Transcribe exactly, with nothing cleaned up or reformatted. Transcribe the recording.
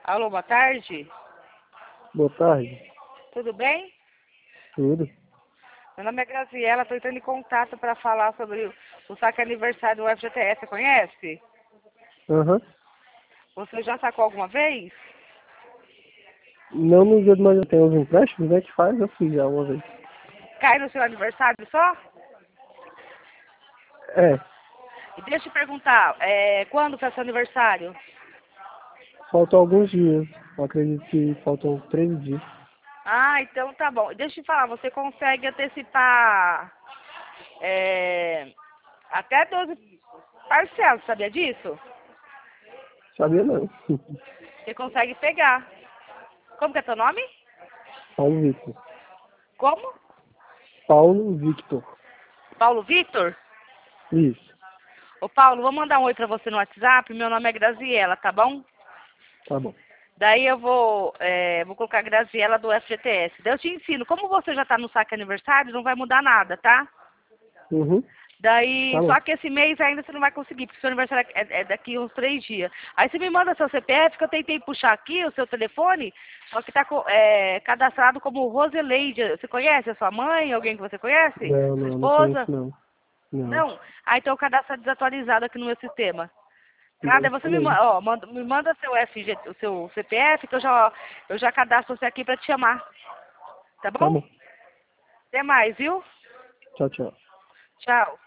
Alô, boa tarde. Boa tarde. Tudo bem? Tudo. Meu nome é Graziela, estou entrando em contato para falar sobre o, o saque aniversário do F G T S. Você conhece? Aham. Você já sacou alguma vez? Não no dia de manhã tem os empréstimos, né? Que faz, eu fiz já uma vez. Cai no seu aniversário só? É, E deixa eu te perguntar, é, quando que é seu aniversário? faltam alguns dias. Eu acredito que faltam treze dias. Ah, então tá bom. Deixa eu te falar, você consegue antecipar é, até doze parcelas, sabia disso? Sabia não. Você consegue pegar. Como que é teu nome? Paulo Victor. Como? Paulo Victor. Paulo Vitor? Isso. Ô Paulo, vou mandar um oi pra você no WhatsApp. Meu nome é Graziela, tá bom? Tá bom. Daí eu vou, é, vou colocar Graziela do F G T S. Daí eu te ensino. Como você já tá no saque aniversário, não vai mudar nada, tá? Uhum. Daí, Tá bom. só que esse mês ainda você não vai conseguir, porque seu aniversário é, é daqui uns três dias. Aí você me manda seu C P F, que eu tentei puxar aqui o seu telefone, só que tá co- é, cadastrado como Roseleide. Você conhece a sua mãe, alguém que você conhece? Não, Sua não, não esposa? conheço não. Não. Não? Ah, então o cadastro está desatualizado aqui no meu sistema. Não, Cada, isso você me, mesmo. ma- ó, manda, me manda seu F G, o seu C P F, que eu já, eu já cadastro você aqui para te chamar. Tá Tá bom? bom. Até mais, viu? Tchau, tchau. Tchau.